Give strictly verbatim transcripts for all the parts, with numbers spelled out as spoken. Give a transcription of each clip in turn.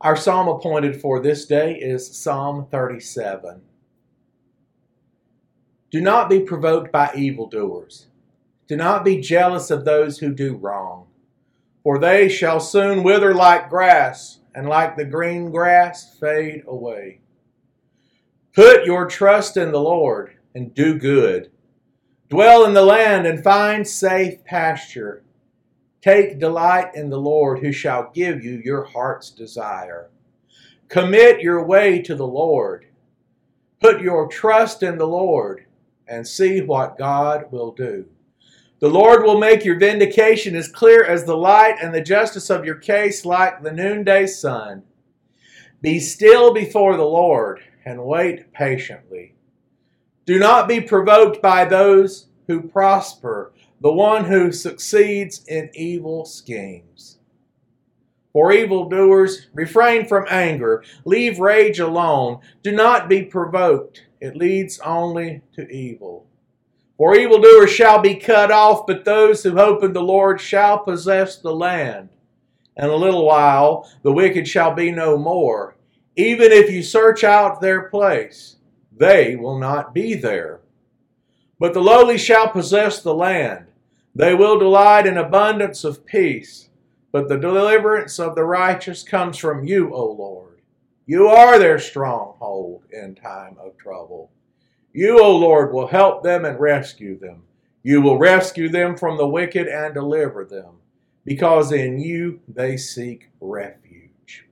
Our psalm appointed for this day is Psalm thirty-seven. Do not be provoked by evildoers. Do not be jealous of those who do wrong, for they shall soon wither like grass, and like the green grass fade away. Put your trust in the Lord and do good. Dwell in the land and find safe pasture. Take delight in the Lord, who shall give you your heart's desire. Commit your way to the Lord. Put your trust in the Lord and see what God will do. The Lord will make your vindication as clear as the light and the justice of your case like the noonday sun. Be still before the Lord and wait patiently. Do not be provoked by those who prosper, the one who succeeds in evil schemes. For evildoers, refrain from anger, leave rage alone. Do not be provoked, it leads only to evil. For evildoers shall be cut off, but those who hope in the Lord shall possess the land. In a little while the wicked shall be no more. Even if you search out their place, they will not be there. But the lowly shall possess the land. They will delight in abundance of peace. But the deliverance of the righteous comes from you, O Lord. You are their stronghold in time of trouble. You, O Lord, will help them and rescue them. You will rescue them from the wicked and deliver them, because in you they seek refuge.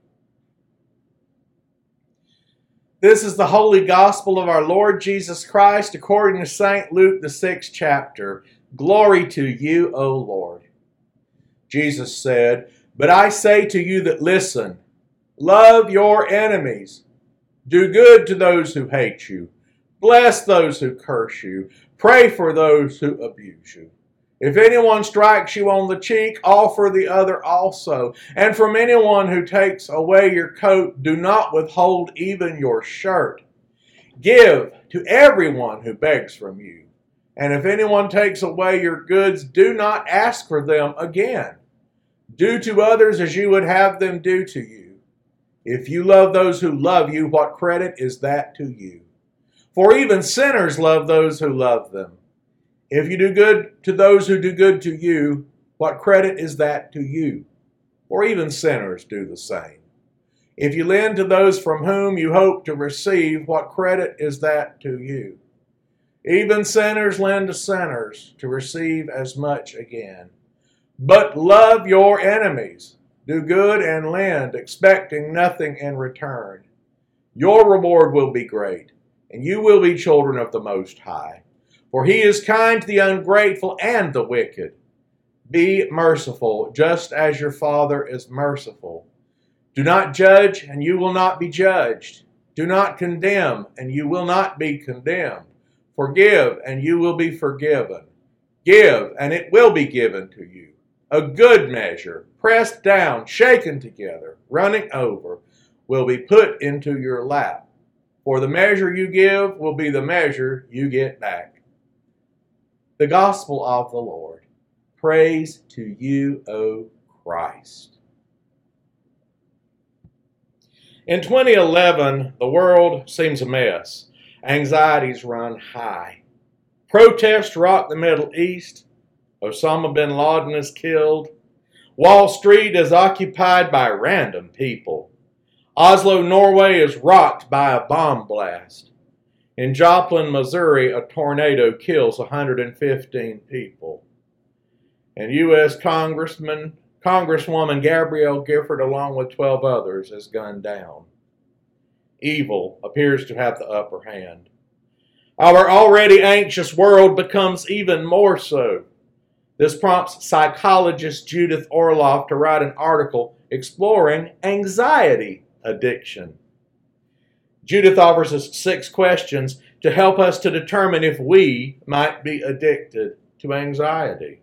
This is the holy gospel of our Lord Jesus Christ, according to Saint Luke, the sixth chapter. Glory to you, O Lord. Jesus said, But I say to you that listen, love your enemies. Do good to those who hate you. Bless those who curse you. Pray for those who abuse you. If anyone strikes you on the cheek, offer the other also. And from anyone who takes away your coat, do not withhold even your shirt. Give to everyone who begs from you. And if anyone takes away your goods, do not ask for them again. Do to others as you would have them do to you. If you love those who love you, what credit is that to you? For even sinners love those who love them. If you do good to those who do good to you, what credit is that to you? For even sinners do the same. If you lend to those from whom you hope to receive, what credit is that to you? Even sinners lend to sinners to receive as much again. But love your enemies. Do good and lend, expecting nothing in return. Your reward will be great, and you will be children of the Most High. For he is kind to the ungrateful and the wicked. Be merciful, just as your Father is merciful. Do not judge, and you will not be judged. Do not condemn, and you will not be condemned. Forgive, and you will be forgiven. Give, and it will be given to you. A good measure, pressed down, shaken together, running over, will be put into your lap. For the measure you give will be the measure you get back. The Gospel of the Lord. Praise to you, O Christ. In twenty eleven, the world seems a mess. Anxieties run high. Protests rock the Middle East. Osama bin Laden is killed. Wall Street is occupied by random people. Oslo, Norway is rocked by a bomb blast. In Joplin, Missouri, a tornado kills one hundred fifteen people. And U S Congressman, Congresswoman Gabrielle Gifford, along with twelve others, is gunned down. Evil appears to have the upper hand. Our already anxious world becomes even more so. This prompts psychologist Judith Orloff to write an article exploring anxiety addiction. Judith offers us six questions to help us to determine if we might be addicted to anxiety.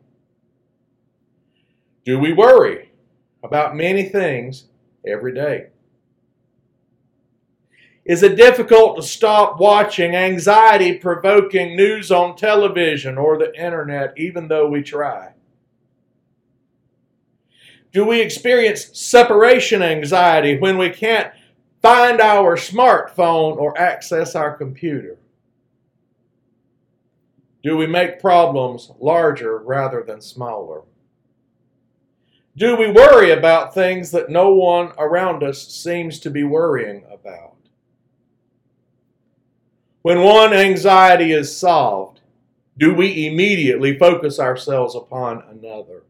Do we worry about many things every day? Is it difficult to stop watching anxiety-provoking news on television or the internet, even though we try? Do we experience separation anxiety when we can't find our smartphone or access our computer? Do we make problems larger rather than smaller? Do we worry about things that no one around us seems to be worrying about? When one anxiety is solved, do we immediately focus ourselves upon another?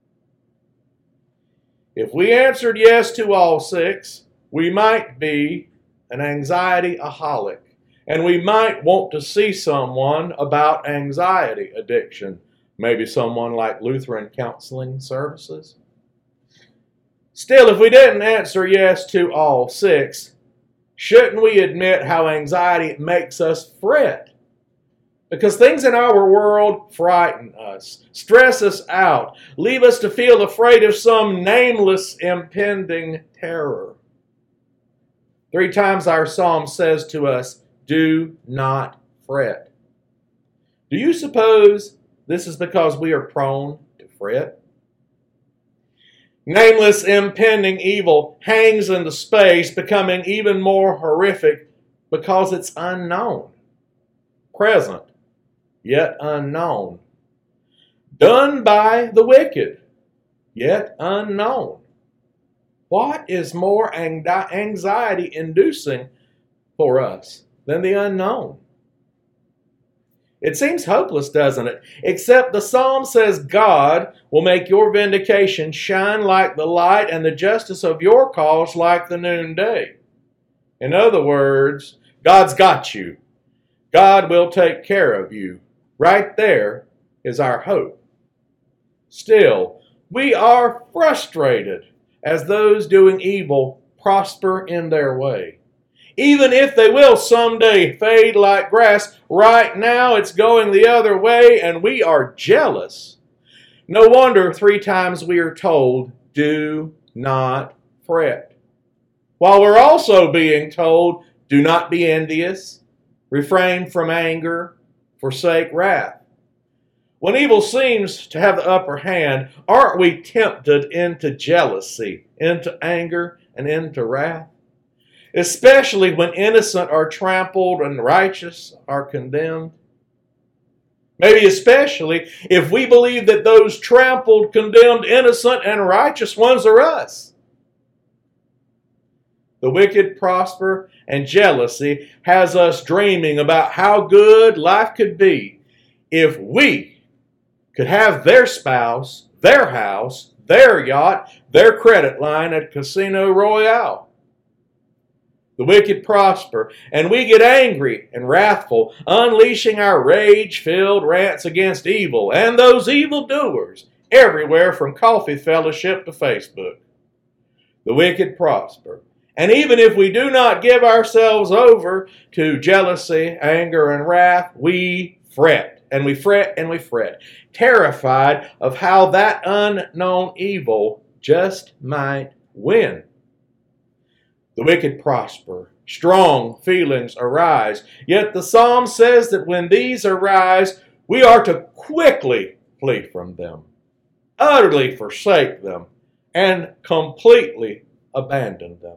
If we answered yes to all six, we might be an anxiety-aholic, and we might want to see someone about anxiety addiction, maybe someone like Lutheran Counseling Services. Still, if we didn't answer yes to all six, shouldn't we admit how anxiety makes us fret? Because things in our world frighten us, stress us out, leave us to feel afraid of some nameless impending terror. Three times our psalm says to us, do not fret. Do you suppose this is because we are prone to fret? Nameless impending evil hangs into space, becoming even more horrific because it's unknown, present, yet unknown. Done by the wicked, yet unknown. What is more anxiety-inducing for us than the unknown? It seems hopeless, doesn't it? Except the psalm says God will make your vindication shine like the light and the justice of your cause like the noonday. In other words, God's got you. God will take care of you. Right there is our hope. Still, we are frustrated as those doing evil prosper in their way. Even if they will someday fade like grass, right now it's going the other way and we are jealous. No wonder three times we are told, do not fret. While we're also being told, do not be envious, refrain from anger, forsake wrath. When evil seems to have the upper hand, aren't we tempted into jealousy, into anger, and into wrath? Especially when innocent are trampled and righteous are condemned. Maybe especially if we believe that those trampled, condemned, innocent, and righteous ones are us. The wicked prosper, and jealousy has us dreaming about how good life could be if we could have their spouse, their house, their yacht, their credit line at Casino Royale. The wicked prosper, and we get angry and wrathful, unleashing our rage-filled rants against evil and those evildoers everywhere from coffee fellowship to Facebook. The wicked prosper. And even if we do not give ourselves over to jealousy, anger, and wrath, we fret, and we fret, and we fret, terrified of how that unknown evil just might win. The wicked prosper. Strong feelings arise. Yet the psalm says that when these arise, we are to quickly flee from them, utterly forsake them, and completely abandon them.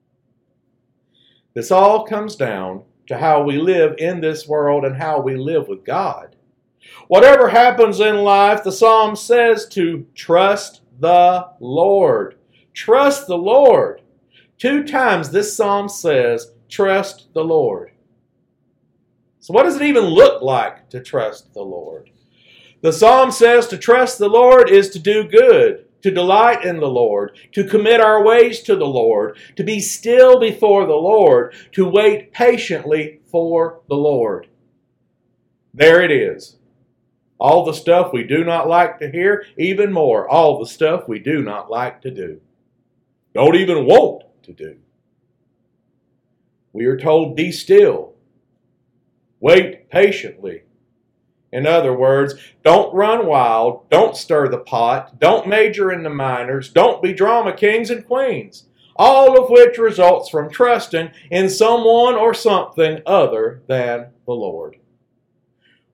This all comes down to how we live in this world and how we live with God. Whatever happens in life, the psalm says to trust the Lord. Trust the Lord. Two times this psalm says, trust the Lord. So what does it even look like to trust the Lord? The psalm says to trust the Lord is to do good, to delight in the Lord, to commit our ways to the Lord, to be still before the Lord, to wait patiently for the Lord. There it is. All the stuff we do not like to hear, even more, all the stuff we do not like to do. Don't even want to do. We are told, be still. Wait patiently. In other words, don't run wild, don't stir the pot, don't major in the minors, don't be drama kings and queens, all of which results from trusting in someone or something other than the Lord.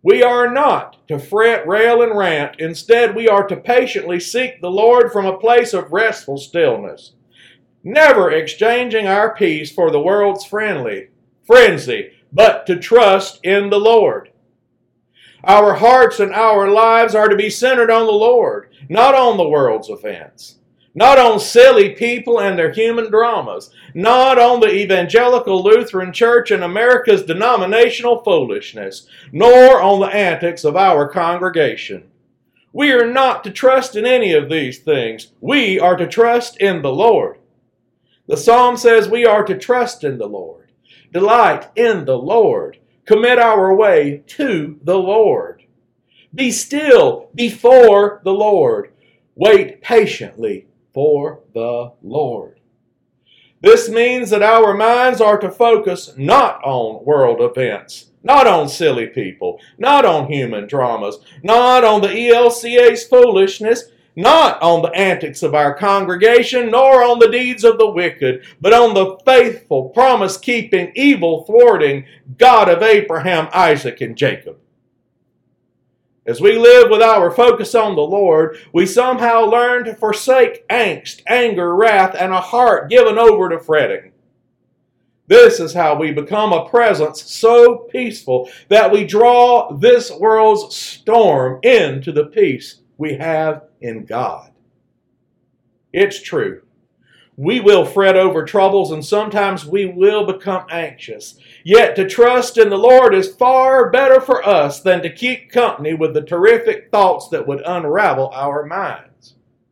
We are not to fret, rail, and rant. Instead, we are to patiently seek the Lord from a place of restful stillness, never exchanging our peace for the world's friendly frenzy, but to trust in the Lord. Our hearts and our lives are to be centered on the Lord, not on the world's events, not on silly people and their human dramas, not on the evangelical Lutheran Church and America's denominational foolishness, nor on the antics of our congregation. We are not to trust in any of these things. We are to trust in the Lord. The psalm says we are to trust in the Lord, delight in the Lord, commit our way to the Lord. Be still before the Lord. Wait patiently for the Lord. This means that our minds are to focus not on world events, not on silly people, not on human dramas, not on the E L C A's foolishness, not on the antics of our congregation, nor on the deeds of the wicked, but on the faithful, promise-keeping, evil-thwarting God of Abraham, Isaac, and Jacob. As we live with our focus on the Lord, we somehow learn to forsake angst, anger, wrath, and a heart given over to fretting. This is how we become a presence so peaceful that we draw this world's storm into the peace we have in God. It's true. We will fret over troubles, and sometimes we will become anxious. Yet to trust in the Lord is far better for us than to keep company with the terrific thoughts that would unravel our minds.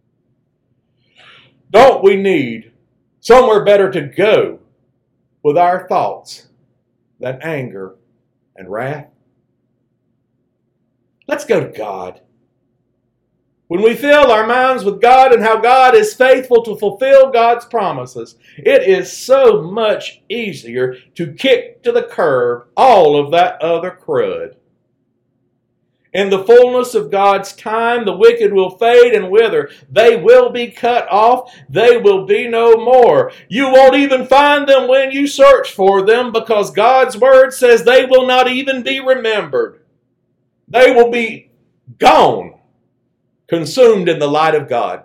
Don't we need somewhere better to go with our thoughts than anger and wrath? Let's go to God. When we fill our minds with God and how God is faithful to fulfill God's promises, it is so much easier to kick to the curb all of that other crud. In the fullness of God's time, the wicked will fade and wither. They will be cut off. They will be no more. You won't even find them when you search for them, because God's word says they will not even be remembered. They will be gone, consumed in the light of God.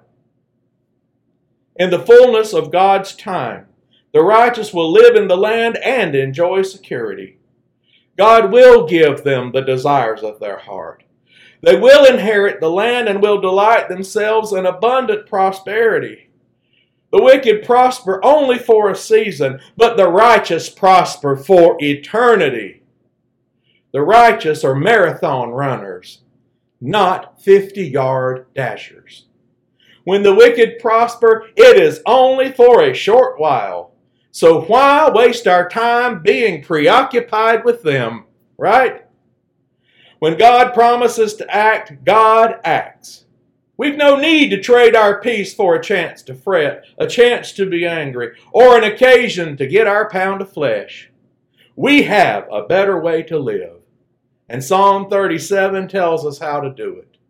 In the fullness of God's time, the righteous will live in the land and enjoy security. God will give them the desires of their heart. They will inherit the land and will delight themselves in abundant prosperity. The wicked prosper only for a season, but the righteous prosper for eternity. The righteous are marathon runners, not fifty-yard dashers. When the wicked prosper, it is only for a short while. So why waste our time being preoccupied with them, right? When God promises to act, God acts. We've no need to trade our peace for a chance to fret, a chance to be angry, or an occasion to get our pound of flesh. We have a better way to live. And Psalm thirty-seven tells us how to do it.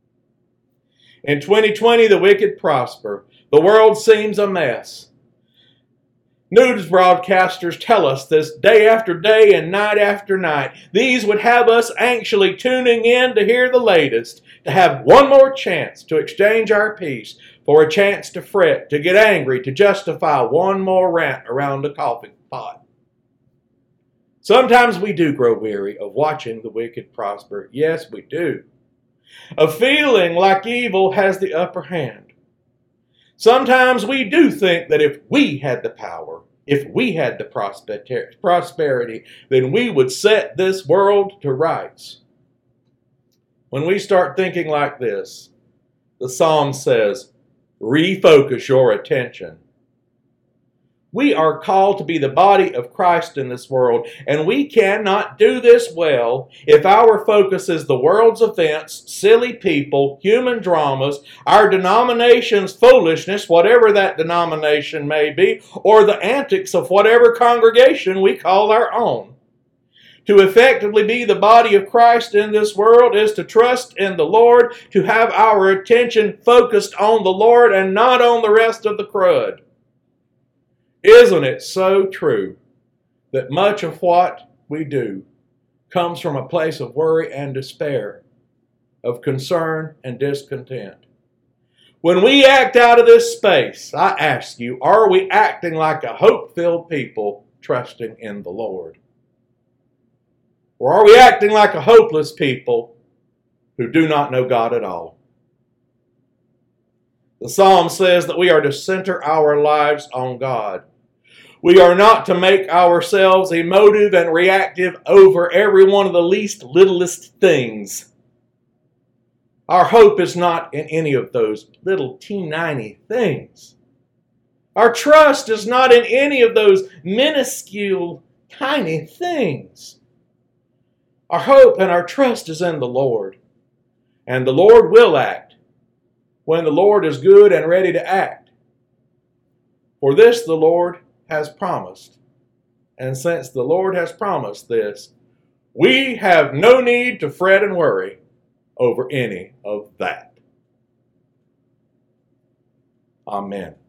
In twenty twenty, the wicked prosper. The world seems a mess. News broadcasters tell us this day after day and night after night. These would have us anxiously tuning in to hear the latest, to have one more chance to exchange our peace for a chance to fret, to get angry, to justify one more rant around the coffee pot. Sometimes we do grow weary of watching the wicked prosper. Yes, we do. Of feeling like evil has the upper hand. Sometimes we do think that if we had the power, if we had the prosperity, then we would set this world to rights. When we start thinking like this, the psalm says, refocus your attention. We are called to be the body of Christ in this world, and we cannot do this well if our focus is the world's events, silly people, human dramas, our denomination's foolishness, whatever that denomination may be, or the antics of whatever congregation we call our own. To effectively be the body of Christ in this world is to trust in the Lord, to have our attention focused on the Lord and not on the rest of the crud. Isn't it so true that much of what we do comes from a place of worry and despair, of concern and discontent. When we act out of this space, I ask you, are we acting like a hope-filled people trusting in the Lord? Or are we acting like a hopeless people who do not know God at all? The Psalm says that we are to center our lives on God. We are not to make ourselves emotive and reactive over every one of the least littlest things. Our hope is not in any of those little teeny things. Our trust is not in any of those minuscule, tiny things. Our hope and our trust is in the Lord. And the Lord will act when the Lord is good and ready to act. For this the Lord has promised. And since the Lord has promised this, we have no need to fret and worry over any of that. Amen.